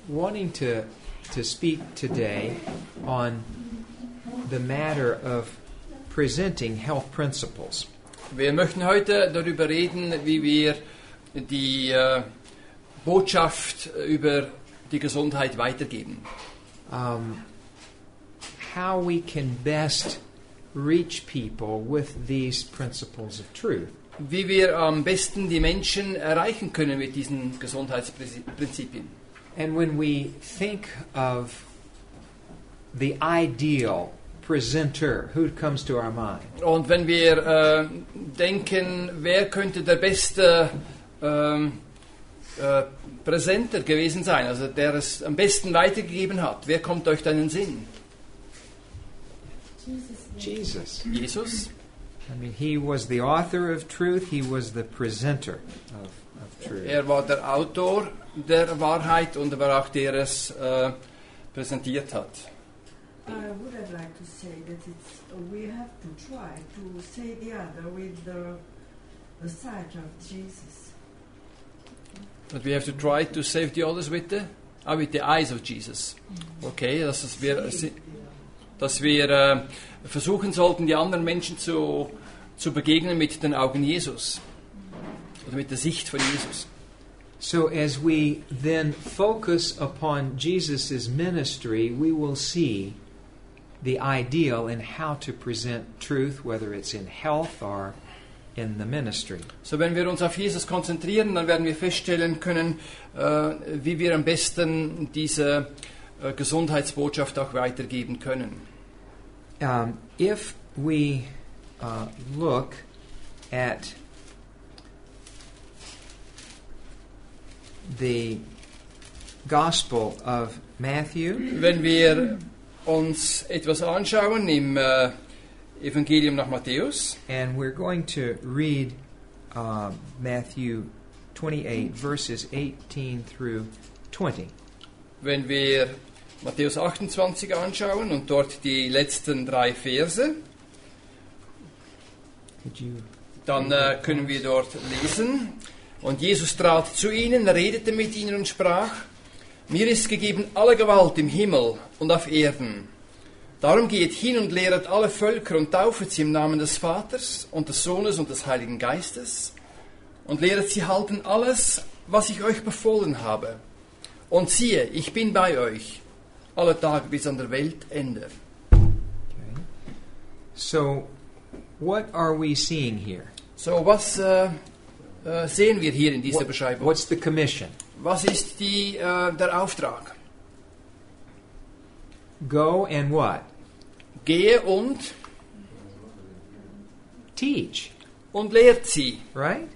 wanting to speak today on the matter of presenting health principles. Wir möchten heute darüber reden, wie wir die Botschaft über die Gesundheit weitergeben. How we can best reach people with these principles of truth. Wie wir am besten die Menschen erreichen können mit diesen Gesundheitsprinzipien. And when we think of the ideal presenter, who comes to our mind? Und wenn wir denken, wer könnte der beste Präsenter gewesen sein, also der es am besten weitergegeben hat, wer kommt euch da in den Sinn? Jesus. Jesus. I mean, he was the author of truth, he was the presenter of truth. Er war der Autor der Wahrheit und er war auch der es präsentiert hat. I would have liked to say that we have to try to say the other with the sight of Jesus. But we have to try to save the others with the eyes of Jesus. Okay, dass wir versuchen sollten, die anderen Menschen zu begegnen mit den Augen Jesus. Oder mit der Sicht von Jesus. So as we then focus upon Jesus' ministry, we will see the ideal in how to present truth, whether it's in health or in the ministry. So wenn wir uns auf Jesus konzentrieren, dann werden wir feststellen können, wie wir am besten diese Gesundheitsbotschaft auch weitergeben können. If we look at the Gospel of Matthew, wenn wir uns etwas anschauen im Evangelium nach Matthäus, and we're going to read Matthew 28 verses 18 through 20. Wenn wir Matthäus 28 anschauen und dort die letzten 3 Verse, dann können wir dort lesen. Und Jesus trat zu ihnen, redete mit ihnen und sprach: Mir ist gegeben alle Gewalt im Himmel und auf Erden. Darum geht hin und lehret alle Völker und taufet sie im Namen des Vaters und des Sohnes und des Heiligen Geistes und lehret sie halten alles, was ich euch befohlen habe. Und siehe, ich bin bei euch alle Tage bis an der Weltende. Okay. So, what are we seeing here? So, was sehen wir hier in dieser Beschreibung? What's the commission? Was ist der Auftrag? Go and what? Gehe und Teach. Und lehrt sie. Right?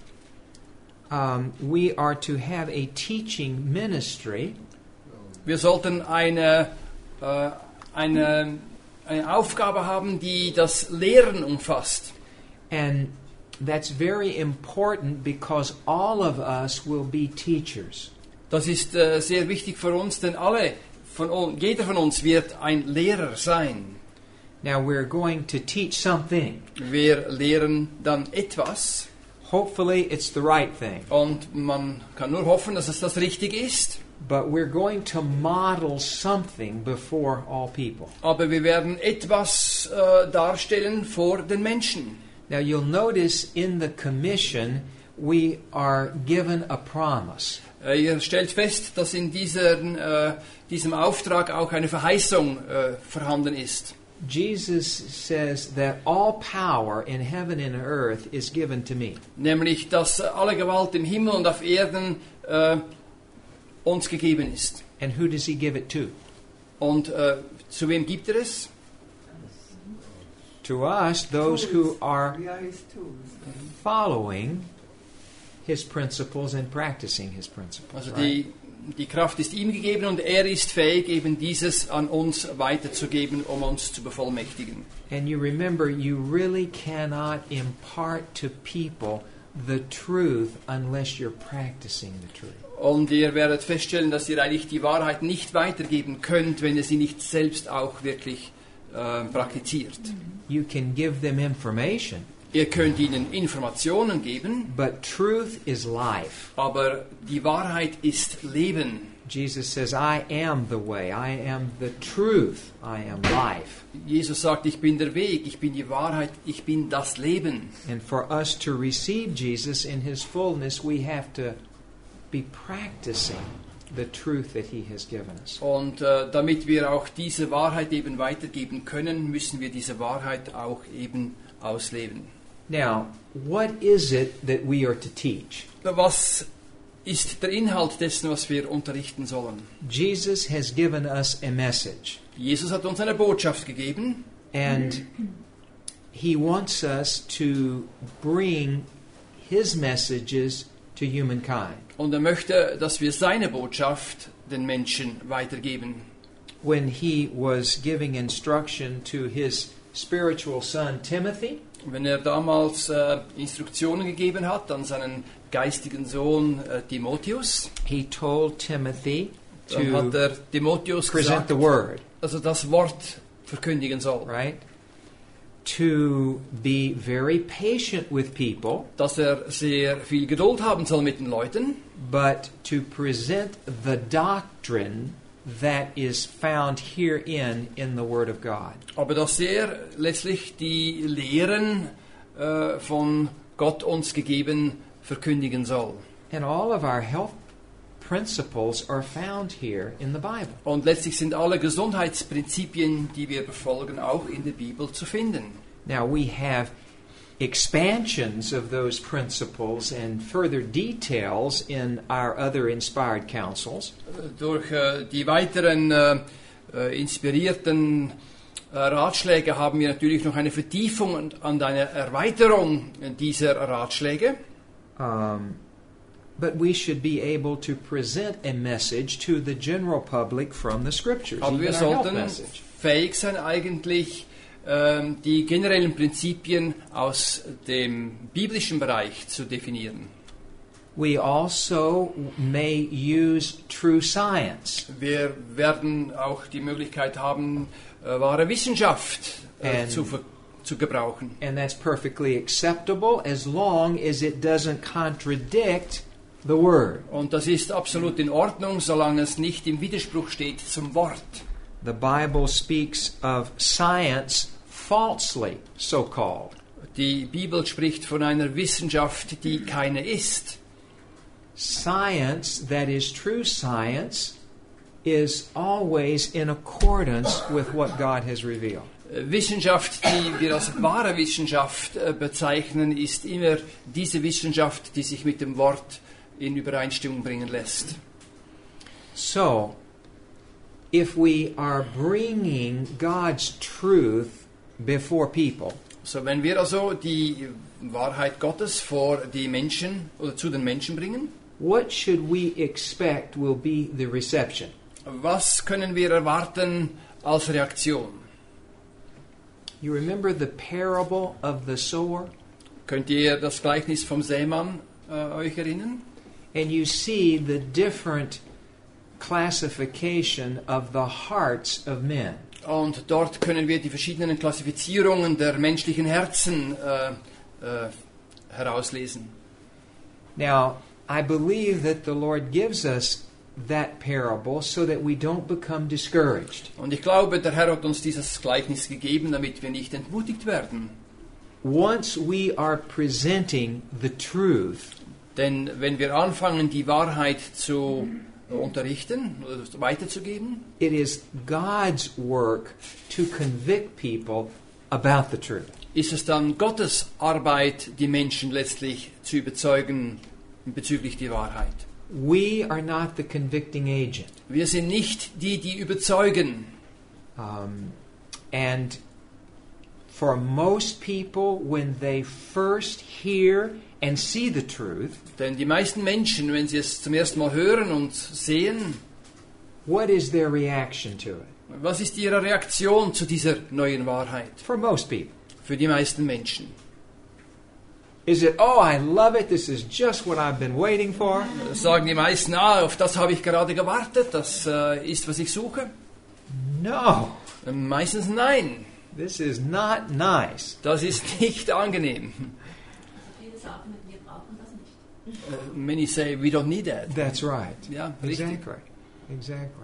We are to have a teaching ministry. Wir sollten eine Aufgabe haben, die das Lehren umfasst. And that's very important because all of us will be teachers. Das ist sehr wichtig für uns, denn jeder von uns wird ein Lehrer sein. Now we're going to teach something. Wir lehren dann etwas. Hopefully it's the right thing. Und man kann nur hoffen, dass es das Richtige ist. But we're going to model something before all people. Aber wir werden etwas darstellen vor den Menschen. Now you'll notice in the commission we are given a promise. Ihr stellt fest, dass in diesem Auftrag auch eine Verheißung vorhanden ist. Jesus says that all power in heaven and earth is given to me. Nämlich, dass alle Gewalt im Himmel und auf Erden uns gegeben ist. And who does he give it to? Und zu wem gibt er es? To us, those who are following his principles and practicing his principles. Also right? die Kraft ist ihm gegeben und er ist fähig, eben dieses an uns weiterzugeben, um uns zu bevollmächtigen. And you remember, you really cannot impart to people the truth unless you're practicing the truth. Und ihr werdet feststellen, dass ihr eigentlich die Wahrheit nicht weitergeben könnt, wenn ihr sie nicht selbst auch wirklich praktiziert. You can give them information. Ihr könnt ihnen Informationen geben, But truth is life. aber die Wahrheit ist Leben. Jesus says, I am the way, I am the truth, I am life. Jesus sagt, ich bin der Weg, ich bin die Wahrheit, ich bin das Leben. And for us to receive Jesus in his fullness, we have to be practicing the truth that he has given us. Und damit wir auch diese Wahrheit eben weitergeben können, müssen wir diese Wahrheit auch eben ausleben. Now, what is it that we are to teach? Was ist der Inhalt dessen, was wir unterrichten sollen? Jesus has given us a message, Jesus hat uns eine Botschaft gegeben and he wants us to bring his messages to humankind. und er möchte, dass wir seine Botschaft den Menschen weitergeben. When he was giving instruction to his spiritual son Timothy, Wenn er damals Instruktionen gegeben hat an seinen geistigen Sohn Timotheus, he told Timothy dann hat to er Timotheus present gesagt, the word, dass er das Wort verkündigen soll. right? To be very patient with people, Dass er sehr viel Geduld haben soll mit den Leuten, but to present the doctrine that is found herein in the Word of God. aber dass er letztlich die Lehren von Gott uns gegeben verkündigen soll. And all of our health principles are found here in the Bible. Und letztlich sind alle Gesundheitsprinzipien, die wir befolgen, auch in der Bibel zu finden. Now we have expansions of those principles and further details in our other inspired counsels. Durch die weiteren inspirierten Ratschläge haben wir natürlich noch eine Vertiefung und eine Erweiterung dieser Ratschläge. But we should be able to present a message to the general public from the Scriptures. Aber wir even our health sollten message. fähig sein, eigentlich die generellen Prinzipien aus dem biblischen Bereich zu definieren. We also may use true science. Wir werden auch die Möglichkeit haben, wahre Wissenschaft zu gebrauchen. And that's perfectly acceptable as long as it doesn't contradict the Word. Und das ist absolut in Ordnung, solange es nicht im Widerspruch steht zum Wort. The Bible speaks of science falsely, so called. Die Bibel spricht von einer Wissenschaft, die keine ist. Science that is true science is always in accordance with what God has revealed. Wissenschaft, die wir als wahre Wissenschaft bezeichnen, ist immer diese Wissenschaft, die sich mit dem Wort in Übereinstimmung bringen lässt. So, if we are bringing God's truth before people, So, wenn wir also die Wahrheit Gottes vor die Menschen oder zu den Menschen bringen, what should we expect will be the reception? was können wir erwarten als Reaktion? You remember the parable of the sower? Könnt ihr das Gleichnis vom Sämann euch erinnern? And you see the different classification of the hearts of men. Und dort können wir die verschiedenen Klassifizierungen der menschlichen Herzen herauslesen. Now, I believe that the Lord gives us that parable so that we don't become discouraged. Und ich glaube, der Herr hat uns dieses Gleichnis gegeben, damit wir nicht entmutigt werden. Once we are presenting the truth, Denn wenn wir anfangen, die Wahrheit zu unterrichten oder weiterzugeben, it is God's work to convict people about the truth. ist es dann Gottes Arbeit, die Menschen letztlich zu überzeugen bezüglich der Wahrheit. We are not the convicting agent. Wir sind nicht die, die überzeugen. And for most people, when they first hear and see the truth, Denn die meisten Menschen, wenn sie es zum ersten Mal hören und sehen, what is their reaction to it? was ist ihre Reaktion zu dieser neuen Wahrheit? For most people. Für die meisten Menschen. Is it, oh, I love it, this is just what I've been waiting for? Sagen die meisten, auf das habe ich gerade gewartet, das ist, was ich suche? No, Meistens nein, this is not nice. das ist nicht angenehm. Viele sagen, wir brauchen das nicht. Many say, we don't need that. That's right. Ja, richtig. Exactly. Exactly.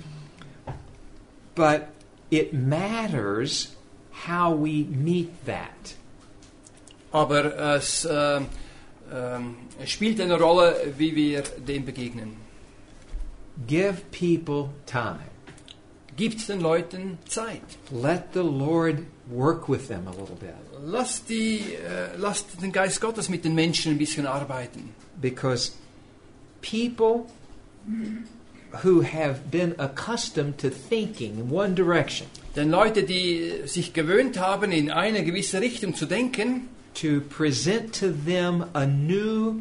But it matters how we meet that. Aber es spielt eine Rolle, wie wir dem begegnen. Give people time. Gibt den Leuten Zeit. Let the Lord work with them a little bit. Lasst den Geist Gottes mit den Menschen ein bisschen arbeiten. Because people who have been accustomed to thinking in one direction, Denn Leute, die sich gewöhnt haben, in eine gewisse Richtung zu denken, to present to them a new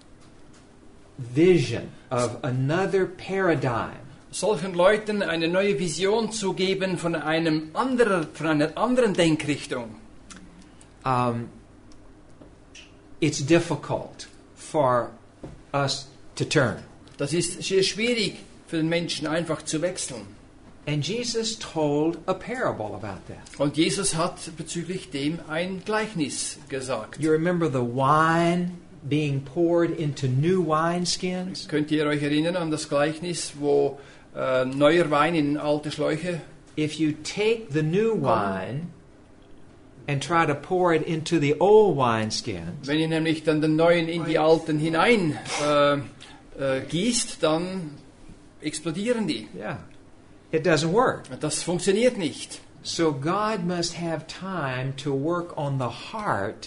vision of another paradigm, solchen Leuten eine neue Vision zu geben von einer anderen Denkrichtung, it's difficult for us to turn. das ist sehr schwierig für den Menschen einfach zu wechseln. And Jesus told a parable about that. Und Jesus hat bezüglich dem ein Gleichnis gesagt. You remember the wine being poured into new wineskins? Könnt ihr euch erinnern an das Gleichnis, wo neuer Wein in alte Schläuche? If you take the new wine and try to pour it into the old wineskins, Wenn ihr nämlich dann den neuen in die alten hinein gießt, dann explodieren die. yeah, it doesn't work. Das funktioniert nicht. So God must have time to work on the heart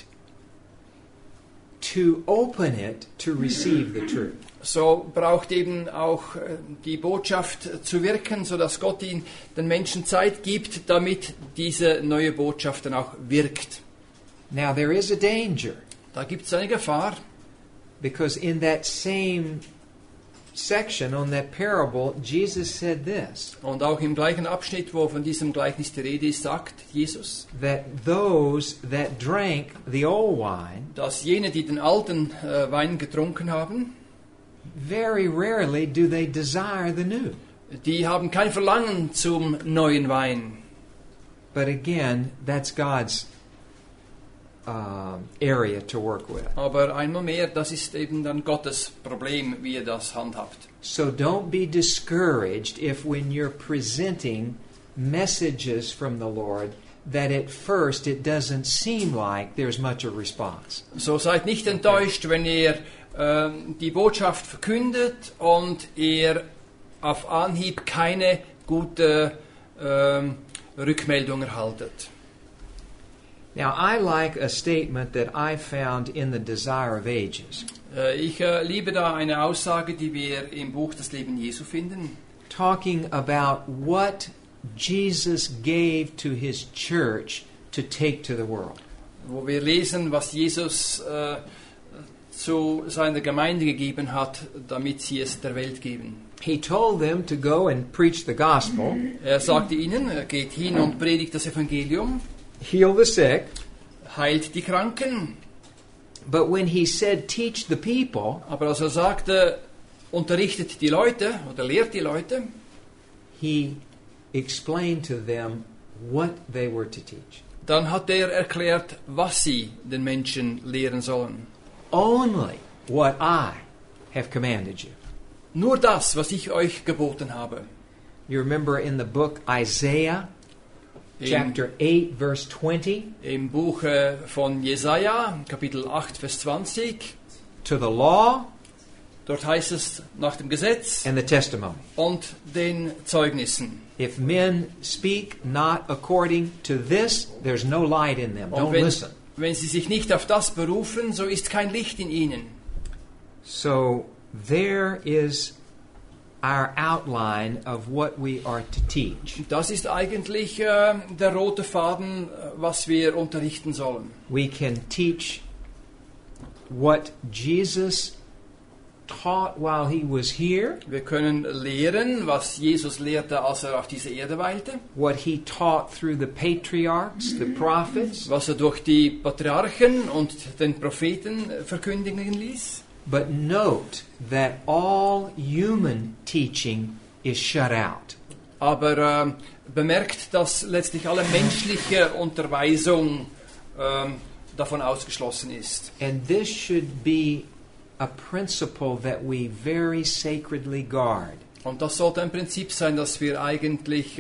to open it to receive the truth. So braucht eben auch die Botschaft zu wirken, sodass Gott den Menschen Zeit gibt, damit diese neue Botschaft dann auch wirkt. Now there is a danger, Da gibt es eine Gefahr, because in that same section on that parable, Jesus said this, und auch im gleichen Abschnitt, wo von diesem Gleichnis die Rede ist, sagt Jesus, that those that drank the old wine dass jene, die den alten Wein getrunken haben, very rarely do they desire the new. die haben kein Verlangen zum neuen Wein. But again, that's God's area to work with. Aber einmal mehr, das ist eben dann Gottes Problem, wie er das handhabt. So don't be discouraged if when you're presenting messages from the Lord that at first it doesn't seem like there's much a response. So seid nicht enttäuscht, wenn ihr die Botschaft verkündet und ihr auf Anhieb keine gute Rückmeldung erhaltet. Now, I like a statement that I found in the Desire of Ages, Ich liebe da eine Aussage, die wir im Buch Das Leben Jesu finden, talking about what Jesus gave to his church to take to the world. wo wir lesen, was Jesus zu seiner Gemeinde gegeben hat, damit sie es der Welt geben. He told them to go and preach the gospel, Er sagte ihnen, geht hin und predigt das Evangelium, heal the sick, heilt die Kranken. but when he said teach the people, Aber als er sagte, unterrichtet die Leute oder lehrt die Leute, he explained to them what they were to teach. dann hat er erklärt, was sie den Menschen lehren sollen. Only what I have commanded you. Nur das, was ich euch geboten habe. You remember in the book Isaiah, chapter 8, verse 20, Im Buch von Jesaja, Kapitel 8, Vers 20, to the law dort heißt es nach dem Gesetz and the testimony. und den Zeugnissen. If men speak not according to this, there's no light in them. Und Don't listen. wenn sie sich nicht auf das berufen, so ist kein Licht in ihnen. So there is our outline of what we are to teach. Das ist eigentlich der rote Faden, was wir unterrichten sollen. We can teach what Jesus taught while he was here, Wir können lehren, was Jesus lehrte, als er auf dieser Erde weilte, what he taught through the patriarchs, the prophets, was er durch die Patriarchen und den Propheten verkündigen ließ. but note that all human teaching is shut out. Aber bemerkt, dass letztlich alle menschliche Unterweisung davon ausgeschlossen ist. And this should be a principle that we very sacredly guard. Und das sollte ein Prinzip sein, das wir eigentlich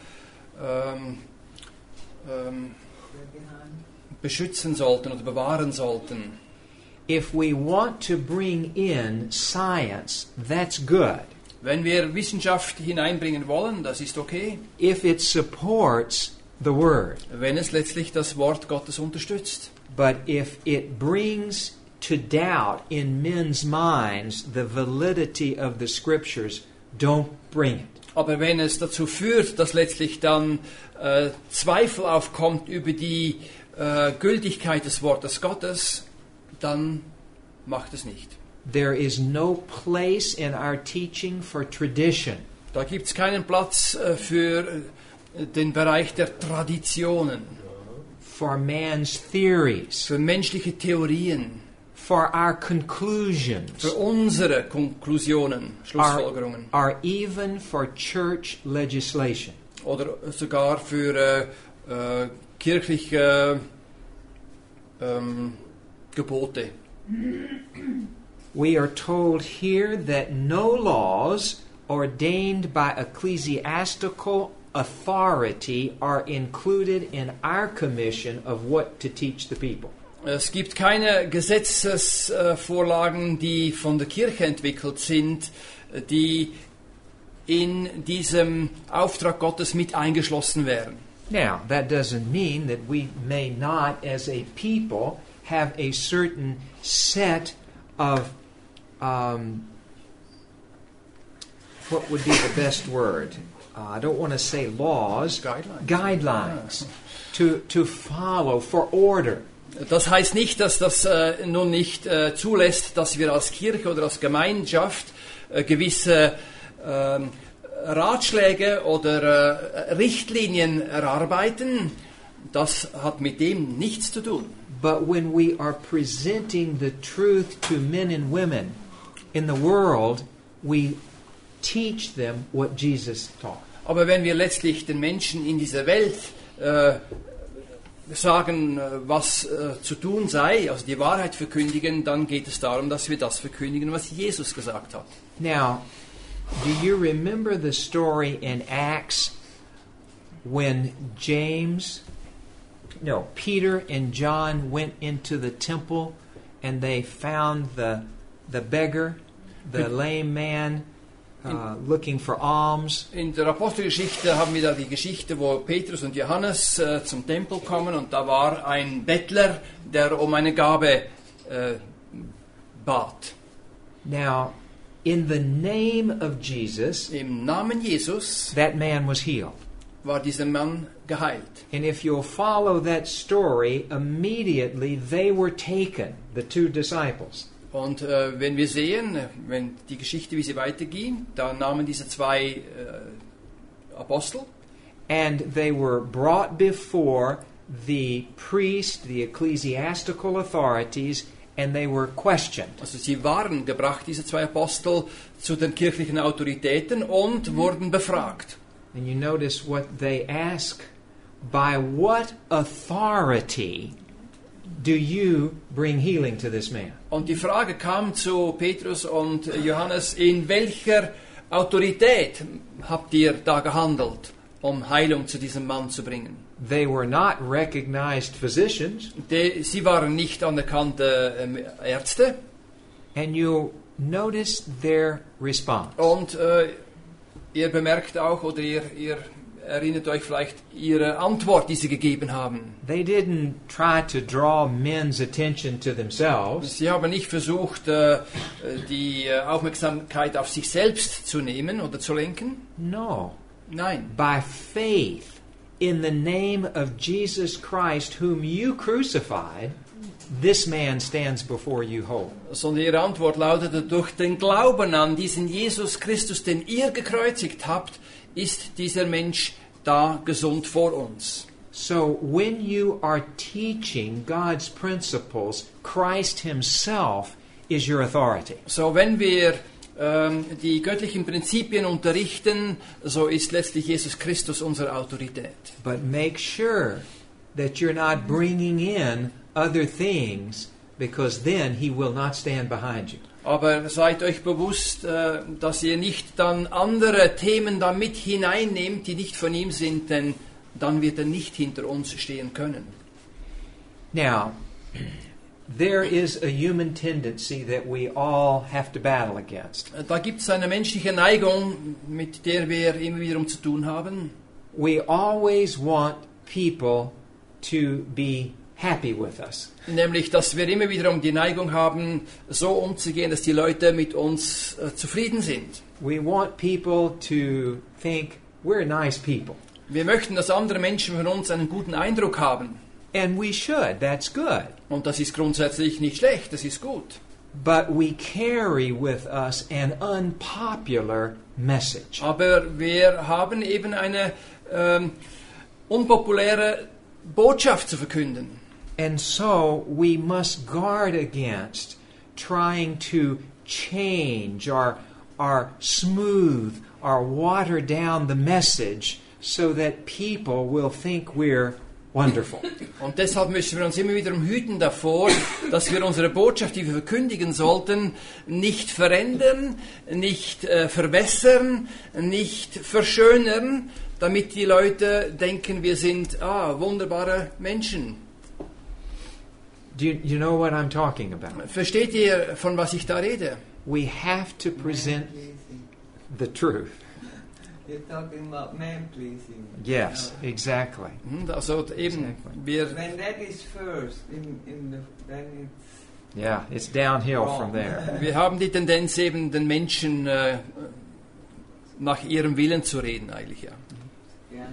beschützen sollten oder bewahren sollten. If we want to bring in science, that's good. Wenn wir Wissenschaft hineinbringen wollen, das ist okay, If it supports the Word. wenn es letztlich das Wort Gottes unterstützt. But if it brings to doubt in men's minds the validity of the Scriptures, don't bring it. Aber wenn es dazu führt, dass letztlich dann Zweifel aufkommt über die Gültigkeit des Wortes Gottes, dann macht es nicht. There is no place in our teaching for tradition. Da gibt es keinen Platz für den Bereich der Traditionen, For man's theories, für menschliche Theorien, for our conclusions, für unsere Konklusionen, Schlussfolgerungen or even for church legislation. oder sogar für kirchliche Gebote. We are told here that no laws ordained by ecclesiastical authority are included in our commission of what to teach the people. Es gibt keine Gesetzesvorlagen, die von der Kirche entwickelt sind, die in diesem Auftrag Gottes mit eingeschlossen wären. Now, that doesn't mean that we may not, as a people, have a certain set of, what would be the best word? I don't want to say laws, guidelines to follow for order. Das heißt nicht, dass das nun nicht zulässt, dass wir als Kirche oder als Gemeinschaft gewisse Ratschläge oder Richtlinien erarbeiten. Das hat mit dem nichts zu tun. But when we are presenting the truth to men and women in the world, we teach them what Jesus taught. Aber wenn wir letztlich den Menschen in dieser Welt sagen, was zu tun sei, also die Wahrheit verkündigen, dann geht es darum, dass wir das verkündigen, was Jesus gesagt hat. Now, do you remember the story in Acts when Peter and John went into the temple and they found the beggar, the lame man, looking for alms? In der Apostelgeschichte haben wir da die Geschichte, wo Petrus und Johannes zum Tempel kommen und da war ein Bettler, der um eine Gabe bat. Now, in the name of Jesus, Im Namen Jesus that man was healed. war dieser Mann geheilt. And if you'll follow that story, immediately they were taken, the two disciples. Und wenn wir sehen, wenn die Geschichte, wie sie weiterging, da nahmen diese zwei Apostel And they were brought before the priest, the ecclesiastical authorities, and they were questioned. Also sie waren gebracht, diese zwei Apostel, zu den kirchlichen Autoritäten und wurden befragt. And you notice what they ask: by what authority do you bring healing to this man? Und die Frage kam zu Petrus und Johannes, in welcher Autorität habt ihr da gehandelt, um Heilung zu diesem Mann zu bringen? They were not recognized physicians, Sie waren nicht anerkannte Ärzte. and you notice their response. Und ihr bemerkt auch, oder ihr erinnert euch vielleicht ihre Antwort, die sie gegeben haben. They didn't try to draw men's attention to themselves. Sie haben nicht versucht, die Aufmerksamkeit auf sich selbst zu nehmen oder zu lenken. No. Nein. By faith in the name of Jesus Christ, whom you crucified, this man stands before you whole. Sondern ihre Antwort lautete, durch den Glauben an diesen Jesus Christus, den ihr gekreuzigt habt, ist dieser Mensch da gesund vor uns. So when you are teaching God's principles, Christ himself is your authority. So, wenn wir die göttlichen Prinzipien unterrichten, so ist letztlich Jesus Christus unsere Autorität. But make sure that you're not bringing in other things, because then he will not stand behind you. Aber seid euch bewusst, dass ihr nicht dann andere Themen da mit hineinnehmt, die nicht von ihm sind, denn dann wird er nicht hinter uns stehen können. Now, there is a human tendency that we all have to battle against. Da gibt es eine menschliche Neigung, mit der wir immer wiederum zu tun haben. We always want people to be happy with us. Nämlich, dass wir immer wiederum die Neigung haben, so umzugehen, dass die Leute mit uns zufrieden sind. We want people to think we're nice people. Wir möchten, dass andere Menschen von uns einen guten Eindruck haben. And we should, that's good. Und das ist grundsätzlich nicht schlecht, das ist gut. But we carry with us an unpopular message. Aber wir haben eben eine unpopuläre Botschaft zu verkünden. And so we must guard against trying to change or smooth or water down the message so that people will think we're wonderful. Und deshalb müssen wir uns immer wieder hüten davor, dass wir unsere Botschaft, die wir verkündigen sollten, nicht verändern, nicht verbessern, nicht verschönern, damit die Leute denken, wir sind wunderbare Menschen. Do you know what I'm talking about? Versteht ihr, von was ich da rede? We have to present the truth. You're talking about man pleasing. Yes, exactly. Also eben, wir, When that is first, then it's Yeah, it's downhill from there. wir haben die Tendenz eben, den Menschen nach ihrem Willen zu reden eigentlich, ja. yeah.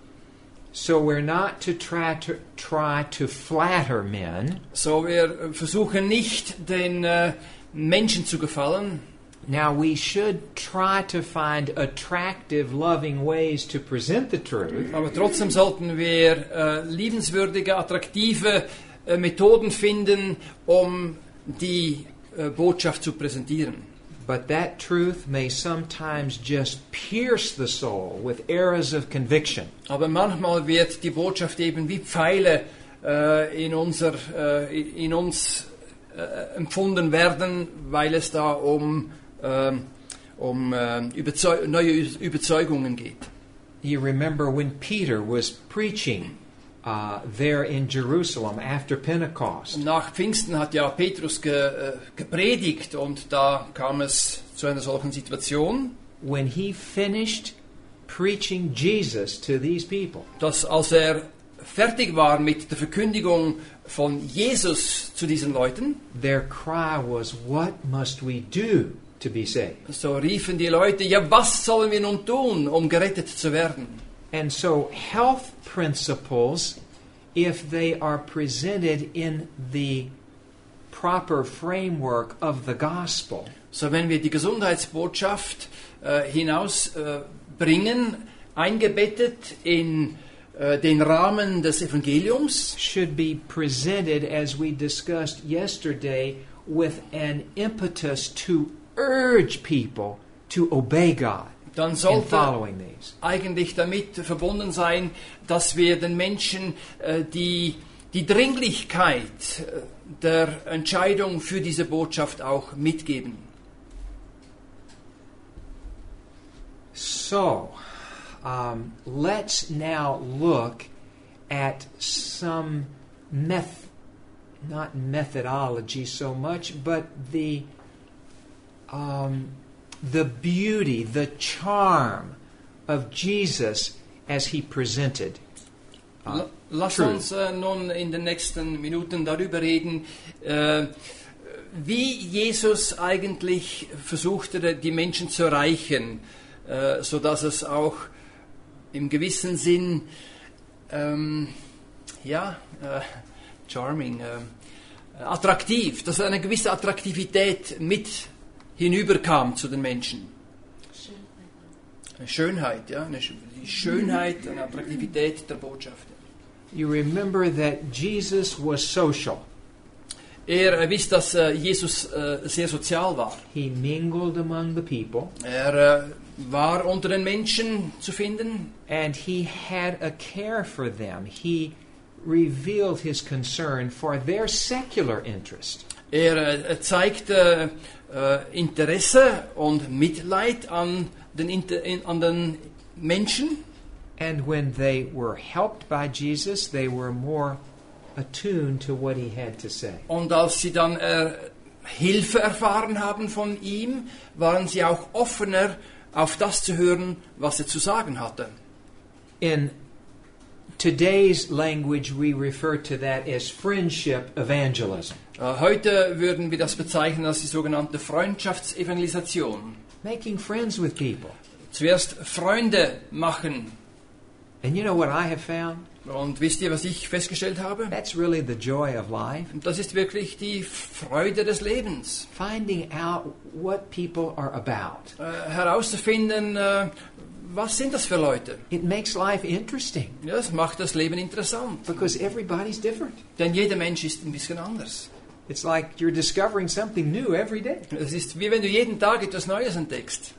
So we're not to try to flatter men. So, wir versuchen nicht, den Menschen zu gefallen. Now we should try to find attractive, loving ways to present the truth. Aber trotzdem sollten wir liebenswürdige, attraktive Methoden finden, um die Botschaft zu präsentieren. But that truth may sometimes just pierce the soul with arrows of conviction. Aber manchmal wird die Botschaft eben wie Pfeile in uns empfunden werden, weil es da um neue Überzeugungen geht. You remember when Peter was preaching there in Jerusalem after Pentecost. Nach Pfingsten hat ja Petrus gepredigt und da kam es zu einer solchen Situation, When he finished preaching Jesus to these people, dass als er fertig war mit der Verkündigung von Jesus zu diesen Leuten, their cry was, "What must we do to be saved?" so riefen die Leute, ja, was sollen wir nun tun, um gerettet zu werden? And so health principles, if they are presented in the proper framework of the gospel, So, wenn wir die Gesundheitsbotschaft hinausbringen, eingebettet in den Rahmen des Evangeliums, should be presented, as we discussed yesterday, with an impetus to urge people to obey God dann in sollte following these. eigentlich damit verbunden sein, dass wir den Menschen die Dringlichkeit der Entscheidung für diese Botschaft auch mitgeben. So, let's now look at some not methodology so much, but the beauty, the charm of Jesus as he presented Lass truth. uns nun in den nächsten Minuten darüber reden, wie Jesus eigentlich versuchte, die Menschen zu erreichen, sodass es auch im gewissen Sinn charming, attraktiv, dass eine gewisse Attraktivität mit hinüberkam zu den Menschen. Eine Schönheit, ja, die Schönheit, eine Attraktivität der Botschaft. You remember that Jesus was social. Wisst, dass Jesus sehr sozial war. He mingled among the people, War unter den Menschen zu finden. and he had a care for them. He revealed his concern for their secular interest. Er zeigte Interesse und Mitleid an den Menschen. And when they were helped by Jesus, they were more attuned to what he had to say. Und als sie dann Hilfe erfahren haben von ihm, waren sie auch offener, auf das zu hören, was er zu sagen hatte. In today's language, we refer to that as friendship evangelism. Heute würden wir das bezeichnen als die sogenannte Freundschaftsevangelisation. Making friends with people. Zuerst Freunde machen. And you know what I have found? Und wisst ihr, was ich festgestellt habe? That's really the joy of life. Das ist wirklich die Freude des Lebens. Finding out what people are about. Herauszufinden, was sind das für Leute? It makes life interesting Ja, das macht das Leben interessant. because everybody's different. Denn jeder Mensch ist ein bisschen anders. It's like you're discovering something new every day. Es ist wie wenn du jeden Tag etwas Neues entdeckst.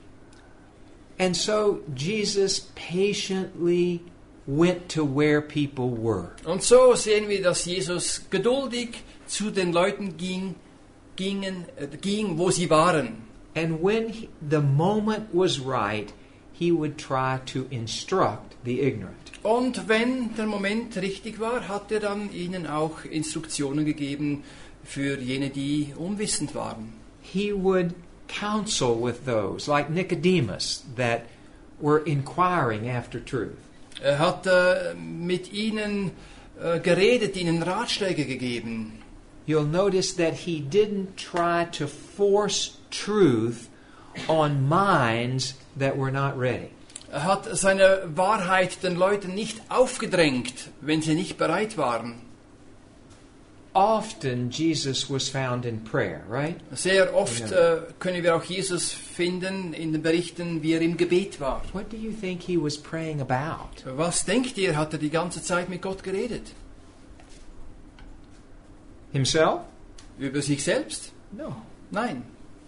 And so Jesus patiently went to where people were. Und so sehen wir, dass Jesus geduldig zu den Leuten ging, wo sie waren. And when the moment was right, he would try to instruct the ignorant. Und wenn der Moment richtig war, hat er dann ihnen auch Instruktionen gegeben für jene, die unwissend waren. He would counsel with those, like Nicodemus, that were inquiring after truth. Er hat mit ihnen geredet, ihnen Ratschläge gegeben. You'll notice that he didn't try to force truth on minds that were not ready. Er hat seine Wahrheit den Leuten nicht aufgedrängt, wenn sie nicht bereit waren. Often Jesus was found in prayer, right? Sehr oft können wir auch Jesus finden in den Berichten, wie er im Gebet war. What do you think he was praying about? Was denkt ihr, hat er die ganze Zeit mit Gott geredet? Himself? Über sich selbst? No. Nein.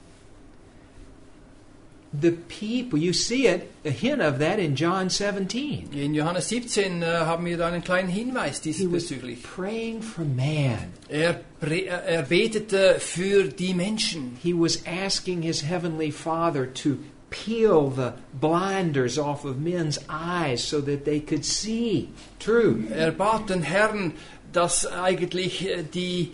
The people, you see it, a hint of that in John 17. In Johannes 17 haben wir da einen kleinen Hinweis He was diesbezüglich. praying for man. Er betete für die Menschen. He was asking his heavenly Father to peel the blinders off of men's eyes so that they could see truth. Er bat den Herrn, dass eigentlich die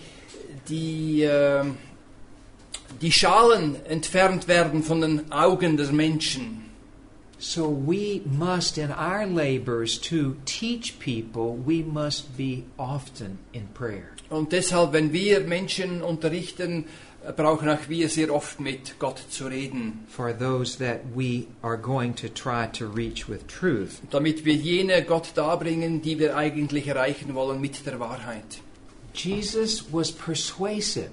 Schalen entfernt werden von den Augen der Menschen. So we must, in our labors to teach people, we must be often in prayer. Und deshalb, wenn wir Menschen unterrichten, brauchen auch wir sehr oft mit Gott zu reden, For those that we are going to try to reach with truth. damit wir jene Gott darbringen, die wir eigentlich erreichen wollen mit der Wahrheit. Jesus was persuasive.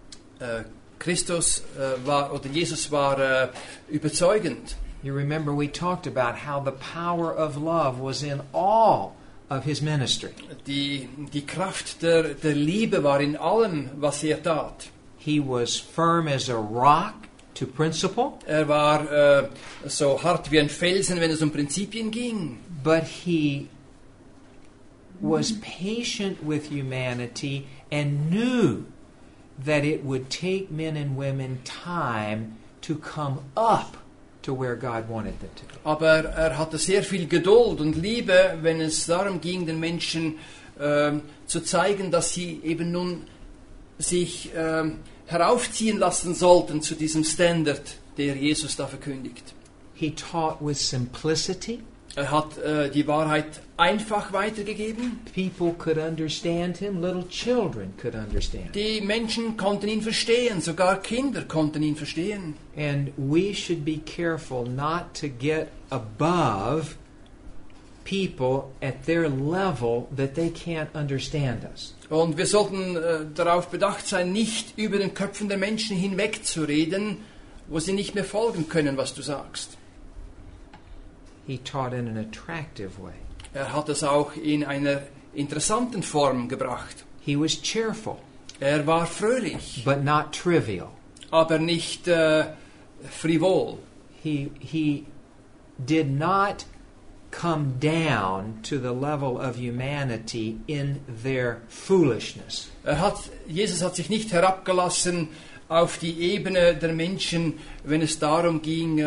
Jesus war überzeugend. You remember we talked about how the power of love was in all of his ministry. Die Kraft der Liebe war in allem, was er tat. He was firm as a rock to principle, Er war so hart wie ein Felsen, wenn es um Prinzipien ging. but he was patient with humanity and knew that it would take men and women time to come up to where God wanted them to be. Aber er hatte sehr viel Geduld und Liebe, wenn es darum ging, den Menschen zu zeigen, dass sie eben nun sich heraufziehen lassen sollten zu diesem Standard, der Jesus da verkündigt. He taught with simplicity. Er hat die Wahrheit einfach weitergegeben. People could understand him, little children could understand him. Die Menschen konnten ihn verstehen, sogar Kinder konnten ihn verstehen. And we should be careful not to get above people at their level that they can't understand us. Und wir sollten darauf bedacht sein, nicht über den Köpfen der Menschen hinweg zu reden, wo sie nicht mehr folgen können, was du sagst. He taught in an attractive way. Er hat es auch in einer interessanten Form gebracht. He was cheerful, Er war fröhlich, but not trivial. aber nicht frivol. He did not come down to the level of humanity in their foolishness. Jesus hat sich nicht herabgelassen auf die Ebene der Menschen, wenn es darum ging,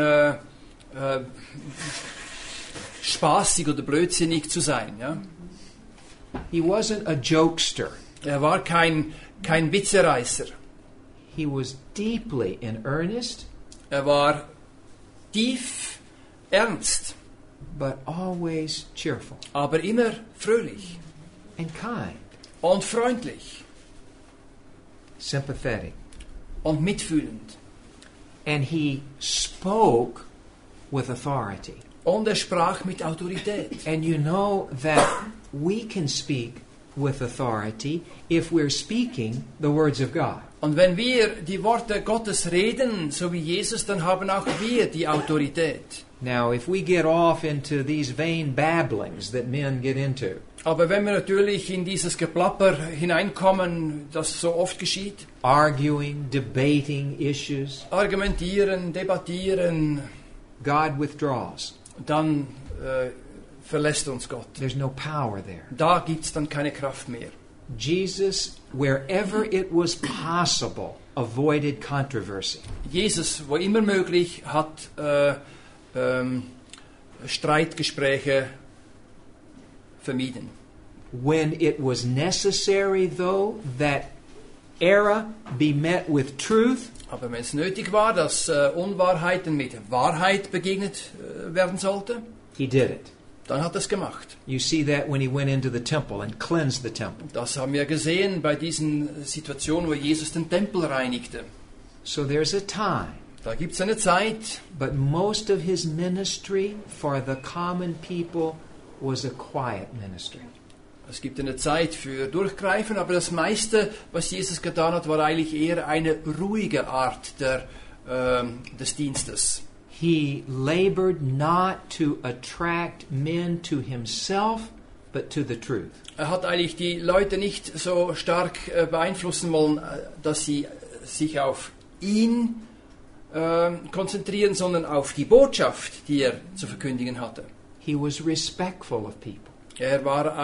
spaßig oder blödsinnig zu sein. Ja? He wasn't a jokester. Er war kein Witzereißer. He was deeply in earnest, Er war tief ernst, but always cheerful aber immer fröhlich and kind, und freundlich sympathetic. und mitfühlend. And he spoke with authority. Und er sprach mit Autorität. And you know that we can speak with authority if we're speaking the words of God. Und wenn wir die Worte Gottes reden, so wie Jesus, dann haben auch wir die Autorität. Now, if we get off into these vain babblings that men get into, Aber wenn wir natürlich in dieses Geplapper hineinkommen, das so oft geschieht, arguing, debating issues, argumentieren, debattieren, God withdraws. dann verlässt uns Gott. There's no power there. Da gibt es dann keine Kraft mehr. Jesus, wherever it was possible, avoided controversy. Jesus, wo immer möglich, hat Streitgespräche vermieden. When it was necessary, though, that error be met with truth, Aber wenn es nötig war, dass Unwahrheiten mit Wahrheit begegnet werden sollte, he did it. dann hat er es gemacht. You see that when he went into the temple and cleansed the temple. Das haben wir gesehen bei diesen Situationen, wo Jesus den Tempel reinigte. So there's a time. Da gibt es eine Zeit, But most of his ministry for the common people was a quiet ministry. es gibt eine Zeit für Durchgreifen, aber das meiste, was Jesus getan hat, war eigentlich eher eine ruhige Art des Dienstes. He labored not to attract men to himself, but to the truth. Er hat eigentlich die Leute nicht so stark beeinflussen wollen, dass sie sich auf ihn konzentrieren, sondern auf die Botschaft, die er zu verkündigen hatte. He was respectful of people. Er war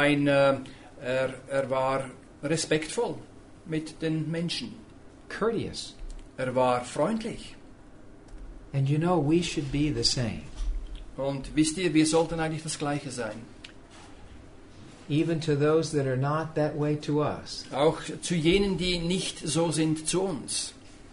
respektvoll mit den Menschen. Courteous. Er war freundlich. And you know, we should be the same. Und wisst ihr, wir sollten eigentlich das Gleiche sein. Even to those that are not that way to us. Auch zu jenen, die nicht so sind zu uns.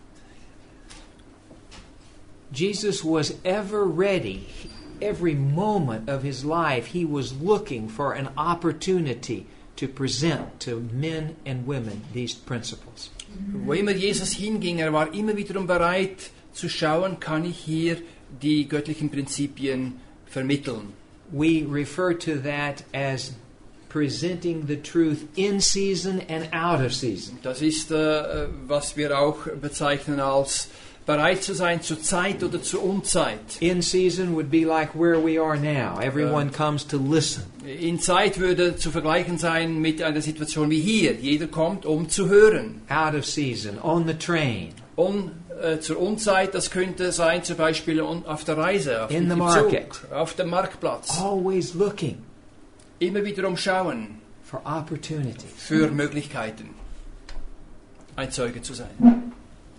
Jesus was ever ready. Every moment of his life, he was looking for an opportunity to present to men and women these principles. Wo immer Jesus hinging, er war immer wiederum bereit zu schauen, kann ich hier die göttlichen Prinzipien vermitteln. We refer to that as presenting the truth in season and out of season. Das ist, was wir auch bezeichnen als bereit zu sein zur Zeit oder zur Unzeit. In season would be like where we are now. Everyone comes to listen. In Zeit würde zu vergleichen sein mit einer Situation wie hier. Jeder kommt, um zu hören. Out of season, on the train, Zur Unzeit, das könnte sein zum Beispiel auf der Reise, auf In dem the Zug, market. auf dem Marktplatz. always looking Immer wieder umschauen for opportunities. für Möglichkeiten, ein Zeuge zu sein.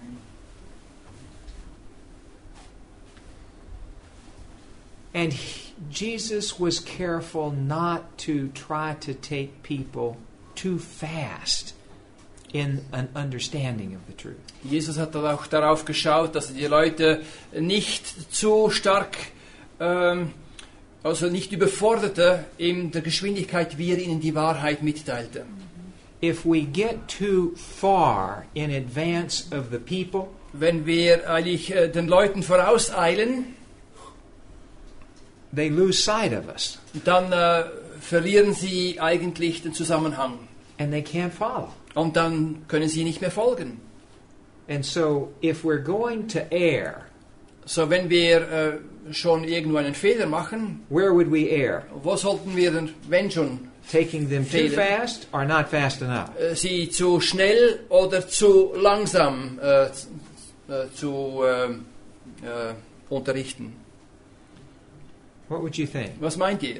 And Jesus was careful not to try to take people too fast in an understanding of the truth. Jesus hat auch darauf geschaut, dass er die Leute nicht zu stark, also nicht überforderte in der Geschwindigkeit, wie er ihnen die Wahrheit mitteilte. If we get too far in advance of the people, Wenn wir eigentlich den Leuten vorauseilen, they lose sight of us dann verlieren sie eigentlich den Zusammenhang. and they can't follow. Und dann können sie nicht mehr folgen. And so, if we're going to err, So, wenn wir schon irgendwo einen Fehler machen, where would we err? wo sollten wir denn, wenn schon, Taking them too Fehler. fast or not fast enough? sie zu schnell oder zu langsam zu unterrichten? What would you think? Was meint ihr?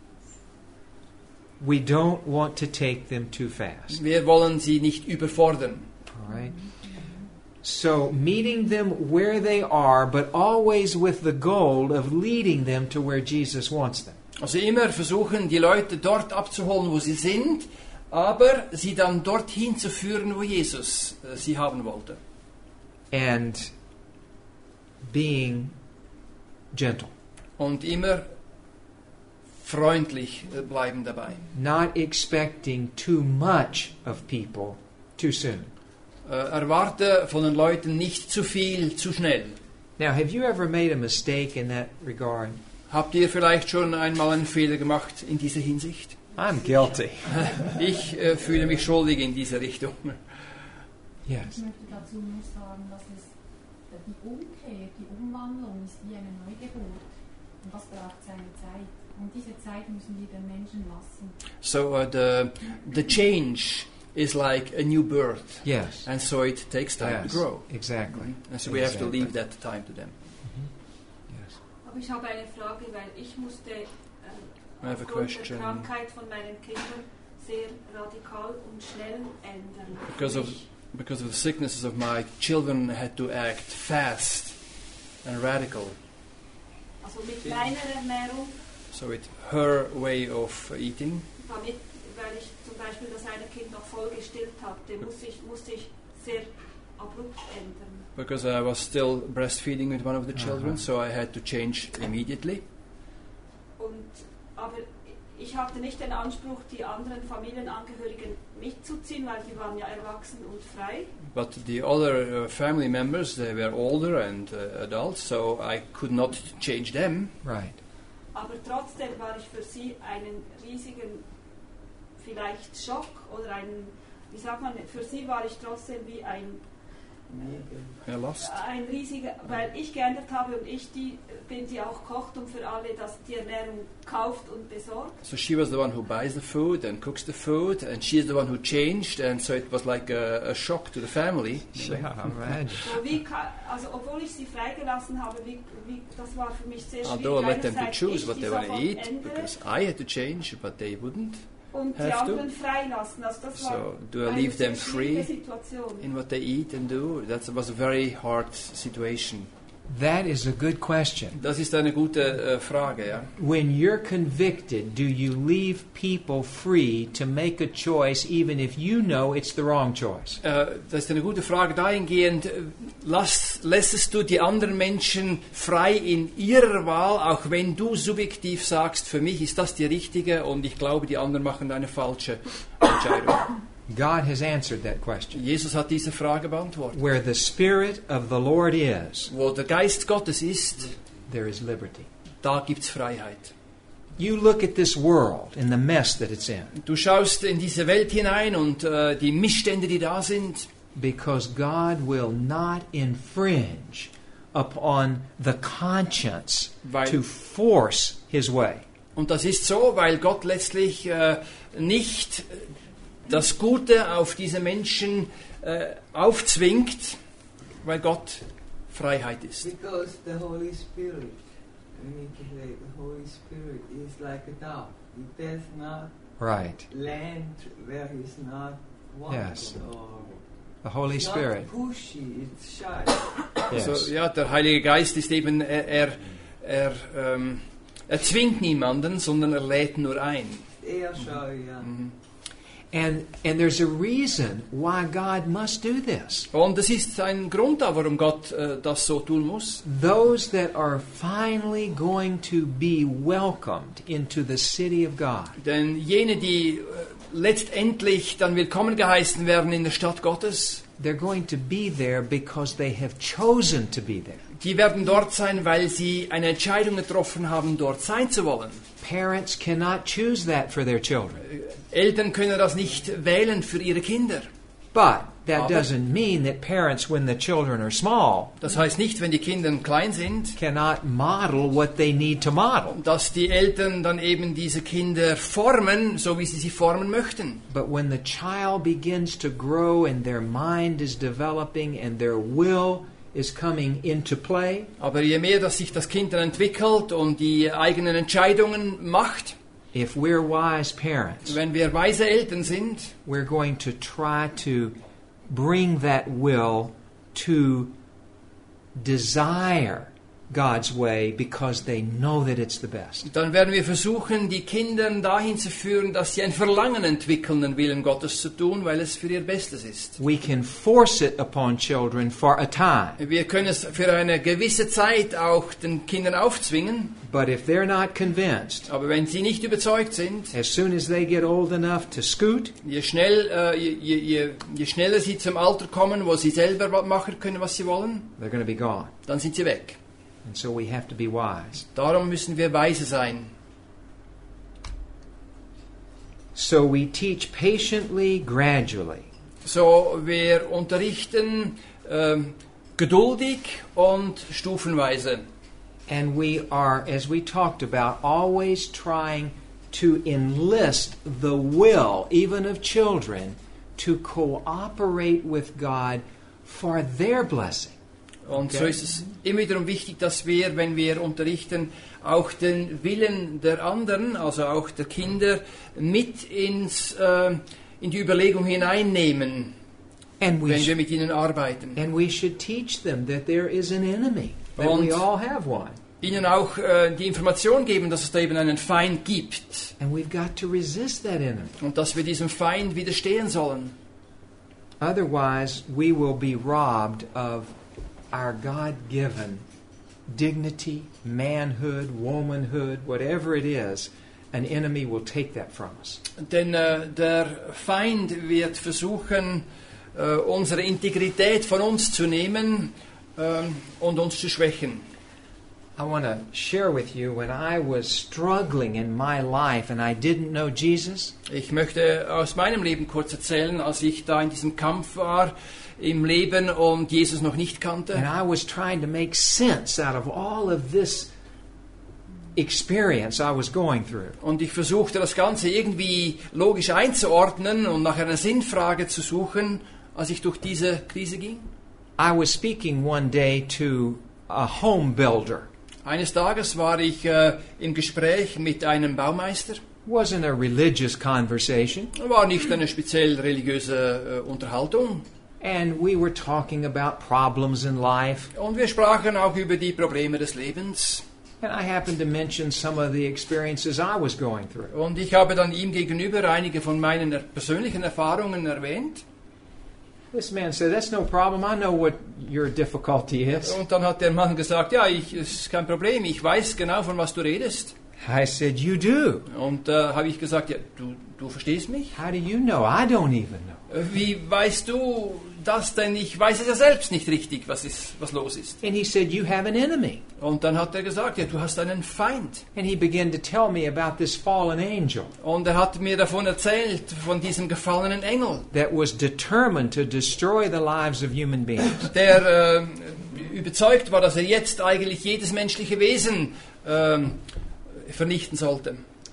We don't want to take them too fast. Wir wollen sie nicht überfordern. All right? So meeting them where they are, but always with the goal of leading them to where Jesus wants them. Also immer versuchen, die Leute dort abzuholen, wo sie sind, aber sie dann dorthin zu führen, wo Jesus sie haben wollte. And being gentle. Und immer freundlich bleiben dabei. Not expecting too much of people too soon. Erwarte von den Leuten nicht zu viel, zu schnell. Now, have you ever made a mistake in that regard? Habt ihr vielleicht schon einmal einen Fehler gemacht in dieser Hinsicht? I'm guilty. Ich fühle mich schuldig in diese Richtung. Ich Yes. möchte dazu nur sagen, dass die Umkehr, die Umwandlung ist wie eine Neugeburt. Und das braucht seine Zeit. Und diese Zeit müssen wir den Menschen lassen. So the change is like a new birth. Yes. And so it takes time Yes. to grow. Exactly. And so we have to Exactly. leave that time to them. Yes. Aber ich habe eine Frage, weil ich musste I have a aufgrund der question. Krankheit von meinen Kindern sehr radikal und schnell ändern. Because of the sicknesses of my children, I had to act fast and radical. Also mit meiner Ernährung, So with her way of eating, damit, weil ich zum Beispiel das eine Kind noch voll gestillt hatte, musste ich sehr abrupt ändern. because I was still breastfeeding with one of the children, Uh-huh. so I had to change immediately. Aber ich hatte nicht den Anspruch, die anderen Familienangehörigen mitzuziehen, weil die waren ja erwachsen und frei. But the other family members, they were older and adults, so I could not change them. Right. Aber trotzdem war ich für sie einen riesigen, vielleicht Schock oder wie sagt man, für sie war ich trotzdem wie ein Lost. riesiger, weil ich geändert habe und ich bin die auch kocht und für alle die Ernährung kauft und besorgt. So she was the one who buys the food and cooks the food, and she's the one who changed, and so it was like a shock to the family. Yeah, imagine. So also obwohl ich sie freigelassen habe, das war für mich sehr schwierig. Although I let them to Einerseits choose ich, what die they want to sofort eat, ändere, because I had to change, but they wouldn't. und die have to. anderen freilassen. Also das war So do I eine leave them sehr schwierige free Situation. in what they eat and do? That was a very hard situation. That is a good question. Das ist eine gute Frage, ja. When you're convicted, do you leave people free to make a choice even if you know it's the wrong choice? Das ist eine gute Frage dahingehend, lässtest du die anderen Menschen frei in ihrer Wahl, auch wenn du subjektiv sagst, für mich ist das die richtige und ich glaube, die anderen machen eine falsche Entscheidung. God has answered that question. Jesus hat diese Frage beantwortet. Where the Spirit of the Lord is, Wo der Geist Gottes ist, there is liberty. da gibt es Freiheit. You look at this world and the mess that it's in, Du schaust in diese Welt hinein und die Missstände, die da sind, because God will not infringe upon the conscience Weil- to force His way. und das ist so, weil Gott letztlich nicht das Gute auf diese Menschen aufzwingt, weil Gott Freiheit ist. Because the Holy Spirit, we need to say the Holy Spirit is like a dove. It does not Right. land where he's not wanted. Yes. Or The Holy it's Spirit. not pushy, it's shy. Yes. Also, ja, der Heilige Geist ist eben, er zwingt niemanden, sondern er lädt nur ein. They are shy, yeah. And there's a reason why God must do this. Und es ist ein Grund da, warum Gott das so tun muss. Those that are finally going to be welcomed into the city of God, Denn jene, die letztendlich dann willkommen geheißen werden in der Stadt Gottes, they're going to be there because they have chosen to be there. die werden dort sein, weil sie eine Entscheidung getroffen haben, dort sein zu wollen. Parents cannot choose that for their children. Eltern können das nicht wählen für ihre Kinder. But that Aber- doesn't mean that parents, when the children are small, Das heißt nicht, wenn die Kinder klein sind, cannot model what they need to model. dass die Eltern dann eben diese Kinder formen, so wie sie sie formen möchten. But when the child begins to grow and their mind is developing and their will is coming into play, Aber je mehr, dass sich das Kind dann entwickelt und die eigenen Entscheidungen macht, if we're wise parents, wenn wir weise Eltern sind, we're going to try to bring that will to desire God's way because they know that it's the best. Dann werden wir versuchen, die Kinder dahin zu führen, dass sie ein Verlangen entwickeln, den Willen Gottes zu tun, weil es für ihr Bestes ist. We can force it upon children for a time, Wir können es für eine gewisse Zeit auch den Kindern aufzwingen, but if they're not convinced, aber wenn sie nicht überzeugt sind, as soon as they get old enough to scoot, je schneller sie zum Alter kommen, wo sie selber machen können, was sie wollen, they're going to be gone. dann sind sie weg. And so we have to be wise. Darum müssen wir weise sein. So we teach patiently, gradually. So, wir unterrichten geduldig und stufenweise. And we are, as we talked about, always trying to enlist the will, even of children, to cooperate with God for their blessing. Und so Okay. ist es immer wiederum wichtig, dass wir, wenn wir unterrichten, auch den Willen der anderen, also auch der Kinder, mit in die Überlegung hineinnehmen, And we, wenn wir mit ihnen arbeiten. and we should teach them that there is an enemy, that Und- we all have one. Ihnen auch die Information geben, dass es da eben einen Feind gibt And we've got to resist that enemy. und dass wir diesem Feind widerstehen sollen. Otherwise, we will be robbed of our God-given dignity, manhood, womanhood, whatever it is. An enemy will take that from us. Denn der Feind wird versuchen, unsere Integrität von uns zu nehmen und uns zu schwächen. I want to share with you when I was struggling in my life and I didn't know Jesus. Ich möchte aus meinem Leben kurz erzählen, als ich da in diesem Kampf war im Leben und Jesus noch nicht kannte. And I was trying to make sense out of all of this experience I was going through. Und ich versuchte das Ganze irgendwie logisch einzuordnen und nach einer Sinnfrage zu suchen, als ich durch diese Krise ging. I was speaking one day to a home builder. Eines Tages war ich im Gespräch mit einem Baumeister. It wasn't a religious conversation. War nicht eine speziell religiöse Unterhaltung. And we were talking about problems in life. Und wir sprachen auch über die Probleme des Lebens. And I happened to mention some of the experiences I was going through. Und ich habe dann ihm gegenüber einige von meinen persönlichen Erfahrungen erwähnt. This man said, "That's no problem. I know what your difficulty is." Und dann hat der Mann gesagt, ja, es ist kein Problem, ich weiß genau, von was du redest. I said, "You do. Und habe ich gesagt, ja, du verstehst mich? How do you know? I don't even know." Wie weißt du das denn? Ich weiß es ja selbst nicht richtig, was los ist. And he said, "You have an enemy." Und dann hat er gesagt, ja, du hast einen Feind. And he began to tell me about this fallen angel Und er hat mir davon erzählt, von diesem gefallenen Engel, that was determined to destroy the lives of human beings. der überzeugt war, dass er jetzt eigentlich jedes menschliche Wesen vernichten sollte.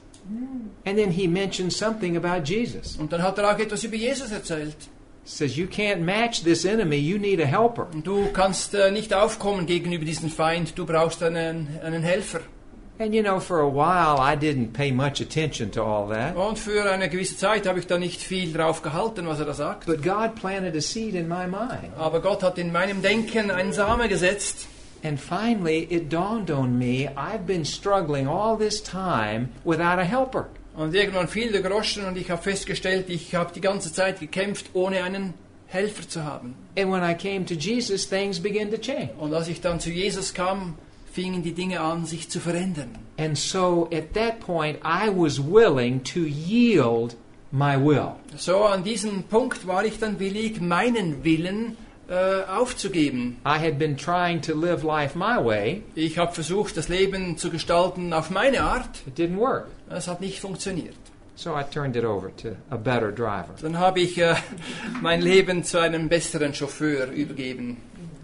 And then he mentioned something about Jesus. Und dann hat er auch etwas über Jesus erzählt. He says, "You can't match this enemy. You need a helper." Und du kannst nicht aufkommen gegenüber diesem Feind, du brauchst einen Helfer. And you know, for a while I didn't pay much attention to all that. Und für eine gewisse Zeit habe ich da nicht viel drauf gehalten, was er da sagt. But God planted a seed in my mind. Aber Gott hat in meinem Denken einen Samen gesetzt. And finally, it dawned on me, I've been struggling all this time without a helper. Und irgendwann fiel der Groschen und ich habe festgestellt, ich habe die ganze Zeit gekämpft, ohne einen Helfer zu haben. And when I came to Jesus, things began to change. Und als ich dann zu Jesus kam, fingen die Dinge an, sich zu verändern. And so at that point, I was willing to yield my will. So an diesem Punkt war ich dann willig, meinen Willen aufzugeben. I had been trying to live life my way. Ich habe versucht, das Leben zu gestalten auf meine Art. It didn't work. Es hat nicht funktioniert. So I turned it over to a better driver. Dann habe ich mein Leben zu einem besseren Chauffeur übergeben.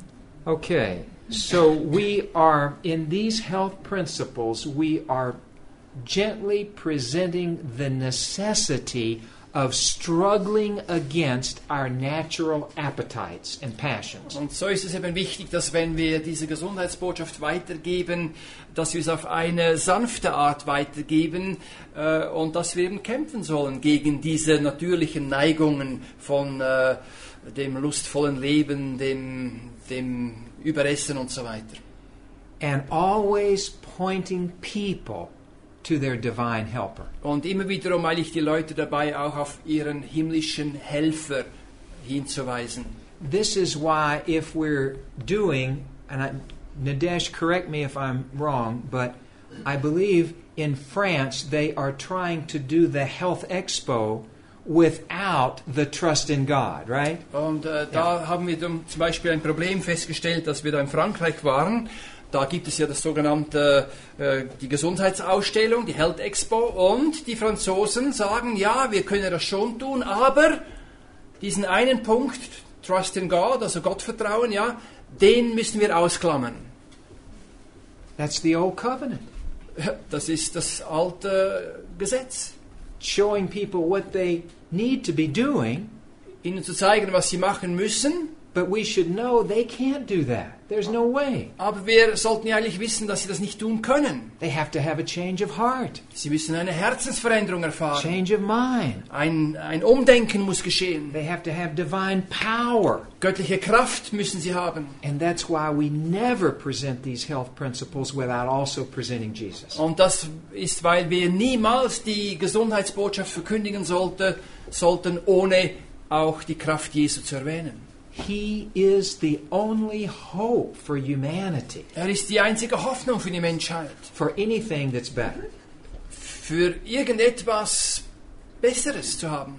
Okay, so we are, in these health principles, we are gently presenting the necessity of struggling against our natural appetites and passions. Und so ist es eben wichtig, dass wenn wir diese Gesundheitsbotschaft weitergeben, dass wir es auf eine sanfte Art weitergeben und dass wir eben kämpfen sollen gegen diese natürlichen Neigungen von dem lustvollen Leben, dem Überessen und so weiter. And always pointing people to their divine helper. Und immer wiederum eigentlich die Leute dabei auch auf ihren himmlischen Helfer hinzuweisen. This is why if we're doing, Nadesh, correct me if I'm wrong, but I believe in France they are trying to do the Health Expo without the trust in God, right? Und da haben wir zum Beispiel ein Problem festgestellt, dass wir da in Frankreich waren. Da gibt es ja das sogenannte, die Gesundheitsausstellung, die Health Expo, und die Franzosen sagen, ja, wir können das schon tun, aber diesen einen Punkt, Trust in God, also Gottvertrauen, ja, den müssen wir ausklammern. That's the old covenant. Das ist das alte Gesetz. Showing people what they need to be doing, Ihnen zu zeigen, was sie machen müssen. but we should know they can't do that. There's no way. Aber wir sollten ja eigentlich wissen, dass sie das nicht tun können. They have to have a change of heart, Sie müssen eine Herzensveränderung erfahren. change of mind. Ein Umdenken muss geschehen. They have to have divine power. Göttliche Kraft müssen sie haben. And that's why we never present these health principles without also presenting Jesus. Und das ist, weil wir niemals die Gesundheitsbotschaft verkündigen sollten, ohne auch die Kraft Jesu zu erwähnen. He is the only hope for humanity, Er ist die einzige Hoffnung für die Menschheit. for anything that's better. Für irgendetwas Besseres zu haben.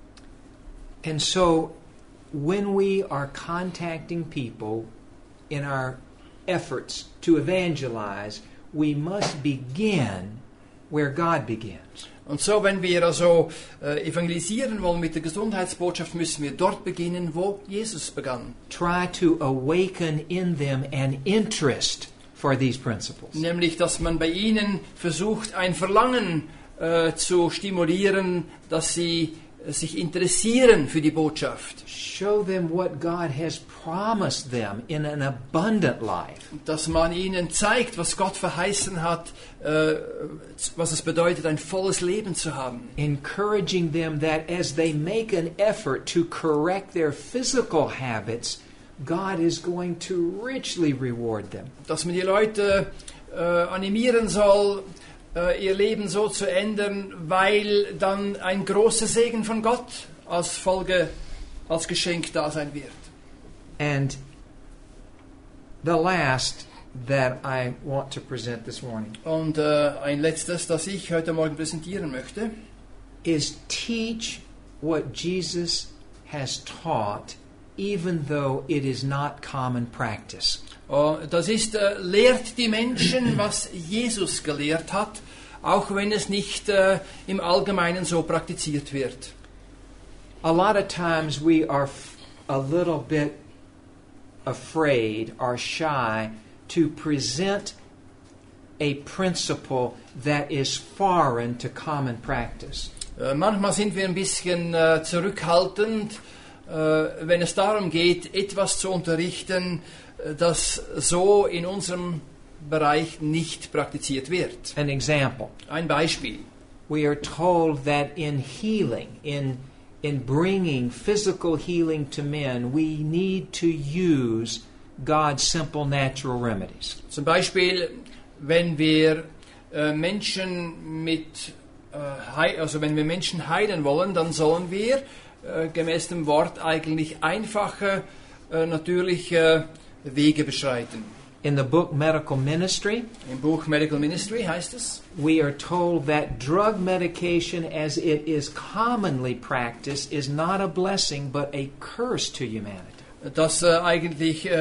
And so, when we are contacting people in our efforts to evangelize, we must begin where God begins. Und so, wenn wir also evangelisieren wollen mit der Gesundheitsbotschaft, müssen wir dort beginnen, wo Jesus begann. Try to awaken in them an interest for these principles. Nämlich, dass man bei ihnen versucht, ein Verlangen zu stimulieren, dass sie sich interessieren für die Botschaft. Show them what God has promised them in an abundant life. Dass man ihnen zeigt, was Gott verheißen hat, was es bedeutet, ein volles Leben zu haben. Encouraging them that as they make an effort to correct their physical habits, God is going to richly reward them. Dass man die Leute animieren soll, ihr Leben so zu ändern, weil dann ein großer Segen von Gott als Folge, als Geschenk da sein wird. And the last that I want to present this morning Und ein letztes, das ich heute Morgen präsentieren möchte, is teach what Jesus has taught, even though it is not common practice. das ist, lehrt die Menschen, was Jesus gelehrt hat, auch wenn es nicht im Allgemeinen so praktiziert wird. A lot of times we are a little bit afraid or shy to present a principle that is foreign to common practice. Manchmal sind wir ein bisschen zurückhaltend, wenn es darum geht, etwas zu unterrichten, das so in unserem Bereich nicht praktiziert wird. An example, Ein Beispiel. we are told that in healing, in bringing physical healing to men, we need to use God's simple natural remedies. Zum Beispiel, wenn wir Menschen wenn wir Menschen heilen wollen, dann sollen wir gemäß dem Wort eigentlich einfache, natürliche Wege beschreiten. In the book Medical Ministry, Im Buch Medical Ministry heißt es, we are told that drug medication as it is commonly practiced is not a blessing but a curse to humanity. dass eigentlich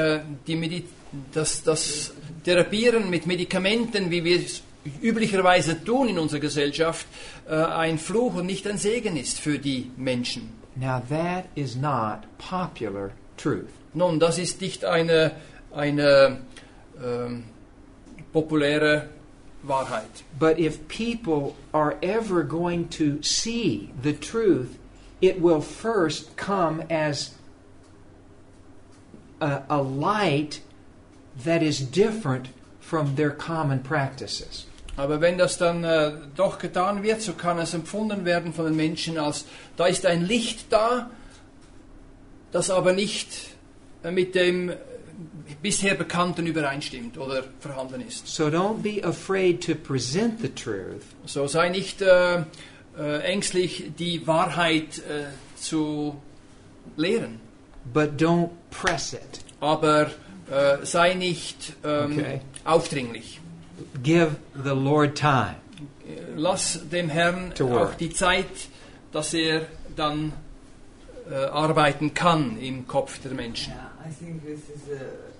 das Therapieren mit Medikamenten, wie wir es üblicherweise tun in unserer Gesellschaft, ein Fluch und nicht ein Segen ist für die Menschen. Now that is not popular truth. Nun, das ist nicht eine populäre Wahrheit. But if people are ever going to see the truth, it will first come as a light that is different from their common practices. Aber wenn das dann doch getan wird, so kann es empfunden werden von den Menschen als, da ist ein Licht da, das aber nicht mit dem bisher Bekannten übereinstimmt oder vorhanden ist. So don't be afraid to present the truth, So sei nicht ängstlich, die Wahrheit zu lehren, but don't press it. aber sei nicht Okay. aufdringlich. Give the Lord time. Lass dem Herrn To work. auch die Zeit, dass er dann arbeiten kann im Kopf der Menschen. Yeah, I think this is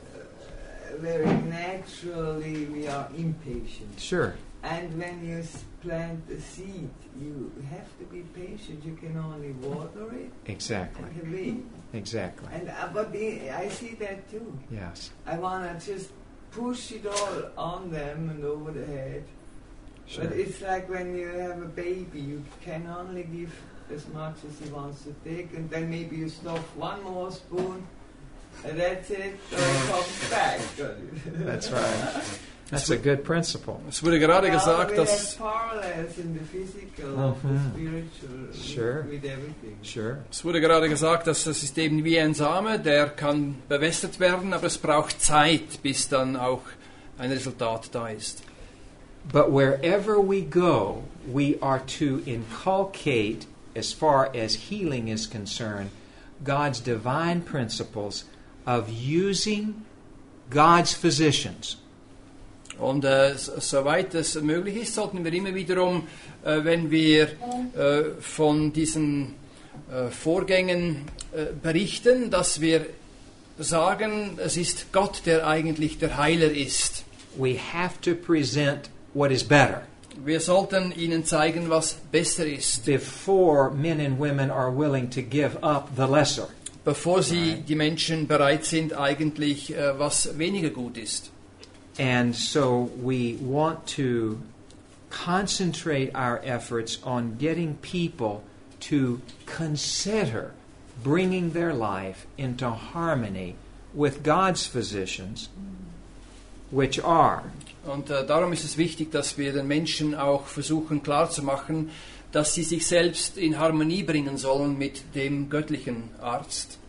a very naturally we are impatient. Sure. And when you plant a seed, you have to be patient. You can only water it Exactly. and wait. Exactly. And I see that too. Yes. I wanna just push it all on them and over the head. Sure. But it's like when you have a baby, you can only give as much as he wants to take, and then maybe you stuff one more spoon, and that's it, or it comes back. That's right. That's a good principle. Es wurde gerade Well, gesagt, we dass have parallels in the physical of the spiritual Sure. with everything. Sure. Es wurde gerade gesagt, dass es ist eben wie ein Same, der kann bewässert werden, aber es braucht Zeit, bis dann auch ein Resultat da ist. But wherever we go, we are to inculcate, as far as healing is concerned, God's divine principles of using God's physicians. Und soweit es möglich ist, sollten wir immer wiederum, wenn wir von diesen Vorgängen berichten, dass wir sagen, es ist Gott, der eigentlich der Heiler ist. We have to present what is better Wir sollten ihnen zeigen, was besser ist, before men and women are willing to give up the lesser. bevor die Menschen bereit sind, eigentlich was weniger gut ist. And so we want to concentrate our efforts on getting people to consider bringing their life into harmony with God's physicians, which are Und darum ist es wichtig, dass wir den Menschen auch versuchen klarzumachen, dass sie sich selbst in Harmonie bringen sollen mit dem göttlichen Arzt.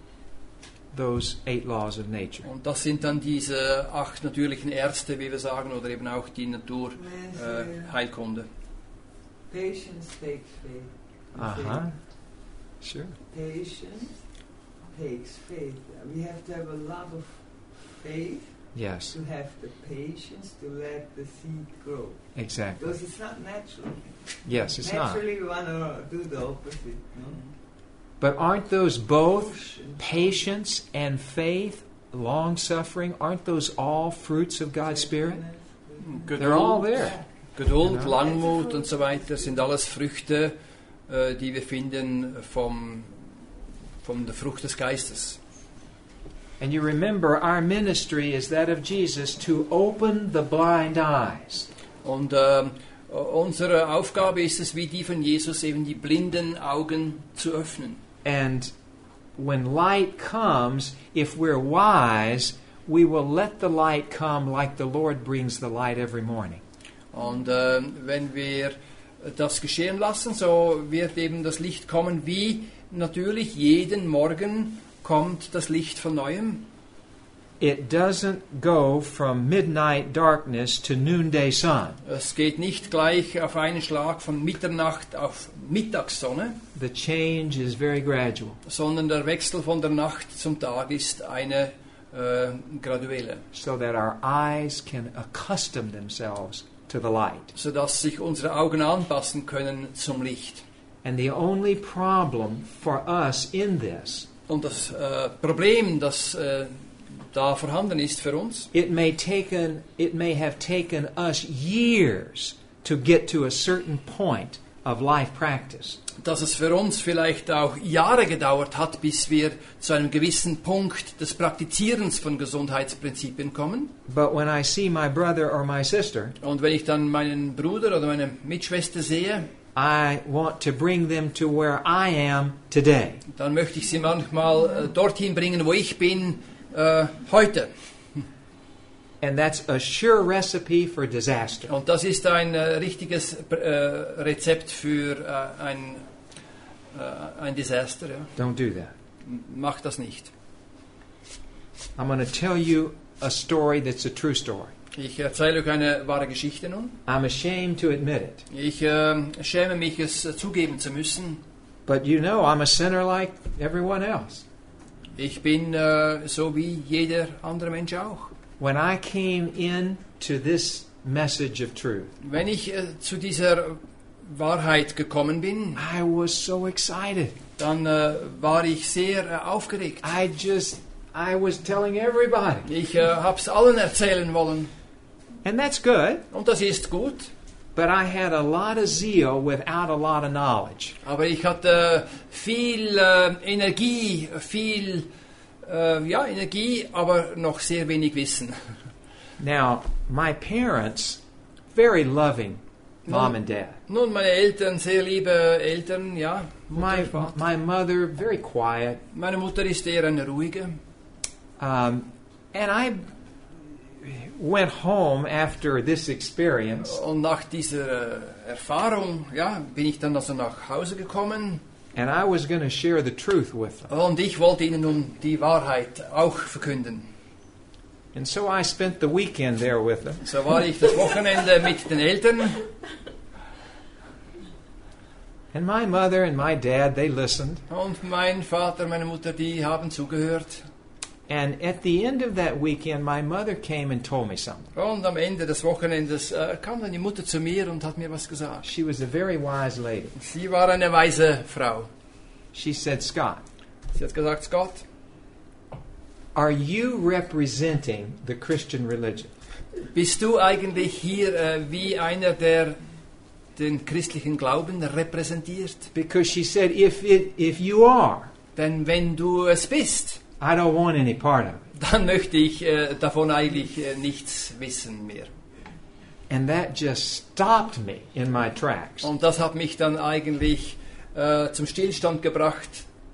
those 8 laws of nature. Und das sind dann diese 8 natürlichen Ärzte, wie wir sagen, oder eben auch die Naturheilkunde. Patience takes faith. You Uh-huh. Sure. say, Patience takes faith. We have to have a lot of faith Yes, to have the patience to let the seed grow. exactly. Because it's not natural. Yes, it's not. Naturally, we want to do the opposite. No? But aren't those both Push and patience and faith, long suffering, aren't those all fruits of God's Spirit? They're all there. Geduld, Genau. Langmut und so weiter sind alles Früchte, die wir finden von der Frucht des Geistes. And you remember, our ministry is that of Jesus to open the blind eyes. Und unsere Aufgabe ist es, wie die von Jesus, eben die blinden Augen zu öffnen. And when light comes, if we're wise, we will let the light come like the Lord brings the light every morning. Und wenn wir das geschehen lassen, so wird eben das Licht kommen, wie natürlich jeden Morgen kommt das Licht von Neuem. It doesn't go from midnight darkness to noonday sun. Es geht nicht gleich auf einen Schlag von Mitternacht auf Mittagssonne, The change is very gradual, sondern der Wechsel von der Nacht zum Tag ist eine graduelle, so that our eyes can accustom themselves to the light. sodass sich unsere Augen anpassen können zum Licht. And the only problem for us in this, Und das Problem, das da vorhanden ist für uns, it may have taken us years to get to a certain point of life practice. Dass es für uns vielleicht auch Jahre gedauert hat, bis wir zu einem gewissen Punkt des Praktizierens von Gesundheitsprinzipien kommen. But when I see my brother or my sister, Und wenn ich dann meinen Bruder oder meine Mitschwester sehe, I want to bring them to where I am today. dann möchte ich sie manchmal dorthin bringen, wo ich bin heute. And that's a sure recipe for disaster. Und das ist ein richtiges Rezept für ein Desaster. Ja. Don't do that. Mach das nicht. I'm going to tell you a story that's a true story. Ich erzähle euch eine wahre Geschichte nun. I'm ashamed to admit it. Ich schäme mich, es zugeben zu müssen. But you know, I'm a sinner like everyone else. Ich bin so wie jeder andere Mensch auch. When I came into this message of truth, Wenn ich zu dieser Wahrheit gekommen bin, I was so excited. dann war ich sehr aufgeregt. I was telling everybody. Ich habe es allen erzählen wollen. And that's good, Und das ist gut. but I had a lot of zeal without a lot of knowledge. Aber ich hatte viel Energie, Energie, aber noch sehr wenig Wissen. Now, my parents, very loving mom and dad. Nun, meine Eltern, sehr liebe Eltern, ja. Mutter, Vater. My mother, very quiet. Meine Mutter ist eher eine ruhige. And I went home after this experience, Und nach dieser Erfahrung, ja, bin ich dann also nach Hause gekommen. and I was going to share the truth with them. Und ich wollte ihnen nun die Wahrheit auch verkünden. And so I spent the weekend there with them. So war ich das Wochenende mit den Eltern. And my mother and my dad, they listened. Und mein Vater, meine Mutter, die haben zugehört. And at the end of that weekend, my mother came and told me something. Und am Ende des Wochenendes kam dann die Mutter zu mir und hat mir was gesagt. She was a very wise lady. Sie war eine weise Frau. She said, Scott, Sie hat gesagt, Scott, are you representing the Christian religion? bist du eigentlich hier wie einer, der den christlichen Glauben repräsentiert? Because she said, if you are, Denn wenn du es bist, I don't want any part of it. dann möchte ich davon eigentlich nichts wissen mehr. And that just stopped me in my tracks. Und das hat mich dann eigentlich zum Stillstand gebracht.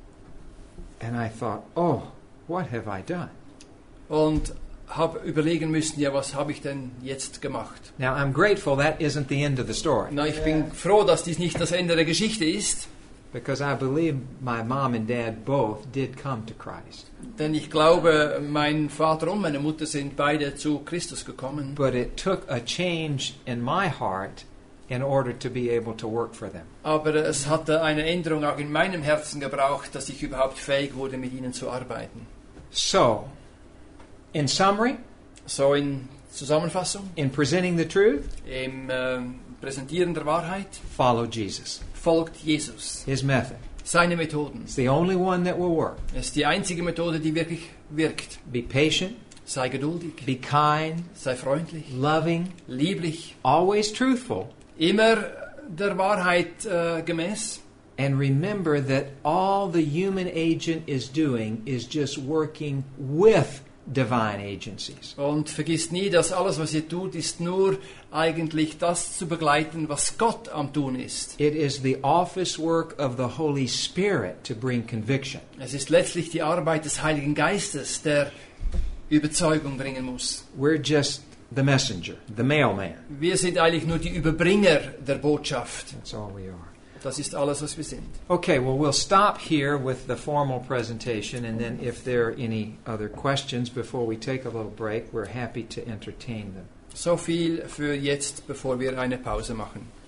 And I thought, oh, what have I done? Und habe überlegen müssen, ja, was habe ich denn jetzt gemacht? Now, I'm grateful that isn't the end of the story. Na, ich bin froh, dass dies nicht das Ende der Geschichte ist, Because I believe my mom and dad both did come to Christ. denn ich glaube, mein Vater und meine Mutter sind beide zu Christus gekommen. But it took a change in my heart in order to be able to work for them. Aber es hatte eine Änderung auch in meinem Herzen gebraucht, dass ich überhaupt fähig wurde, mit ihnen zu arbeiten. So, in summary, So in Zusammenfassung, in presenting the truth, im Präsentieren der Wahrheit, follow Jesus. folgt Jesus. His method. Seine Methoden. It's the only one that will work. Es ist die einzige Methode, die wirklich wirkt. Be patient, Sei geduldig, be kind, sei freundlich, loving, lieblich, always truthful, immer der Wahrheit gemäß. and remember that all the human agent is doing is just working with divine agencies. Und vergiss nie, dass alles, was ihr tut, ist nur eigentlich das zu begleiten, was Gott am Tun ist. It is the office work of the Holy Spirit to bring conviction. Es ist letztlich die Arbeit des Heiligen Geistes, der Überzeugung bringen muss. We're just the messenger, the mailman. Wir sind eigentlich nur die Überbringer der Botschaft. That's all we are. Das ist alles, was wir sind. Okay, well, we'll stop here with the formal presentation, and then if there are any other questions before we take a little break, we're happy to entertain them. So viel für jetzt, bevor wir eine Pause machen.